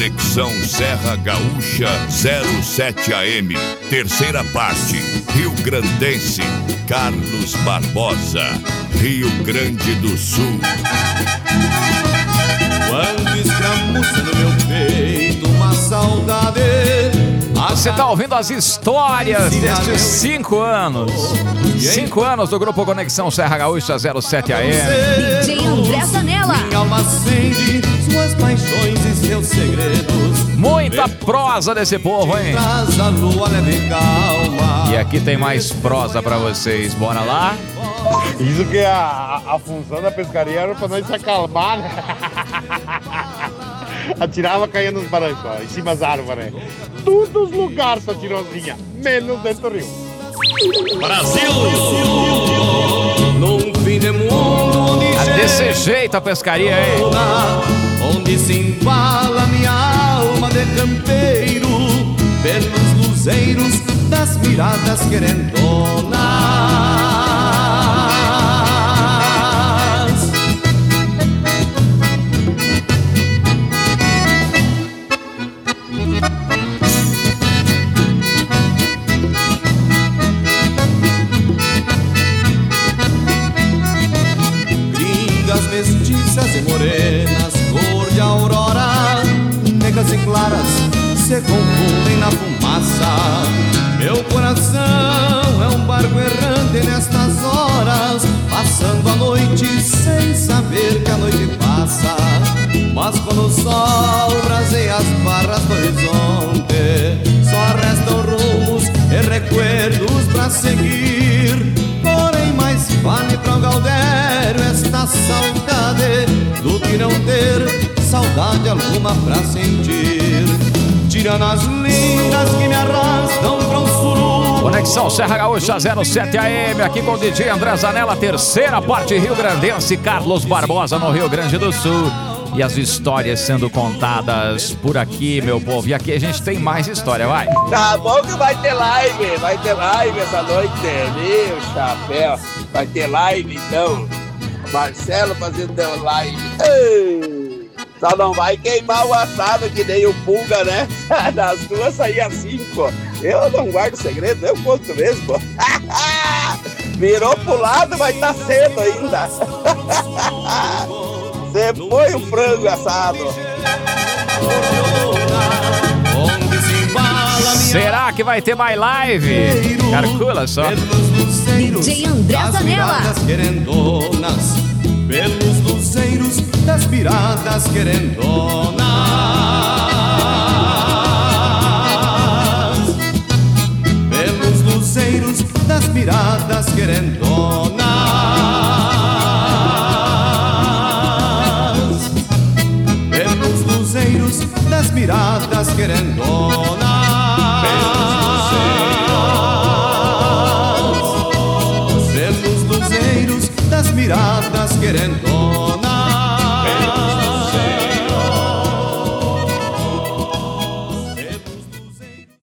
Conexão Serra Gaúcha 07 AM, terceira parte, Rio Grandense, Carlos Barbosa, Rio Grande do Sul. Quando escramuça no meu peito uma saudade. Você tá ouvindo as histórias destes 5 anos. 5 anos do Grupo Conexão Serra Gaúcha 07 AM. DJ André Zanella. Minha alma acende suas paixões e seus segredos. Muita prosa desse povo, hein? Traz a lua leve e calma. E aqui tem mais prosa pra vocês. Bora lá? Isso que a função da pescaria era pra nós se acalmar, né? Atirava, caía nos barrancos, ó, em cima das árvores. Todos os lugares só tirozinha, menos dentro do rio. Brasil! Num fim de mundo onde Desse jeito a pescaria, hein? onde se embala minha alma de campeiro pelos luzeiros das miradas querendonas. Gringas mestiças e morenas, cor de aurora, negras e claras se confundem na fumaça. Meu coração é um barco errante nestas horas, passando a noite sem saber que a noite passa. Mas quando o sol braseia as barras do horizonte, só restam rumos e recuerdos pra seguir. Porém mais vale pra o Galdério esta saudade do que não ter saudade alguma pra sentir. Tirando as lindas que me arrastam pra um sururu. Conexão Serra Gaúcha 07 AM, aqui com o DJ André Zanella, terceira parte Rio Grandense, Carlos Barbosa no Rio Grande do Sul. E as histórias sendo contadas por aqui, meu povo. E aqui a gente tem mais história, vai. Tá bom que vai ter live essa noite, meu chapéu. Vai ter live então. Marcelo fazendo live. Ei, só não vai queimar o assado que nem o Pulga, né? Das duas saía 5. Eu não guardo segredo, eu conto mesmo. Virou pro lado, vai estar cedo ainda. Você foi o frango assado. Será que vai ter mais live? Calcula só. DJ André Zanella. Pelos luzeiros das miradas querendonas. Pelos luzeiros das miradas querendonas. Pelos luzeiros das miradas querendonas. Pelos luzeiros das miradas querendonas.